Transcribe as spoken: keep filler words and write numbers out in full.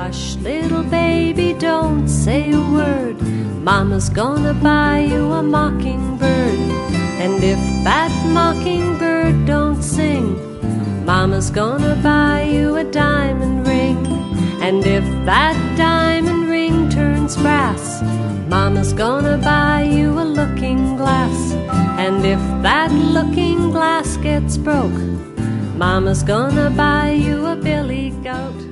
Hush, little baby, don't say a word. Mama's gonna buy you a mockingbird. And if that mockingbird don't sing, Mama's gonna buy you a diamond ring. And if that diamond ring turns brass, Mama's gonna buy you a looking glass. And if that looking glass gets broke, Mama's gonna buy you a billy goat.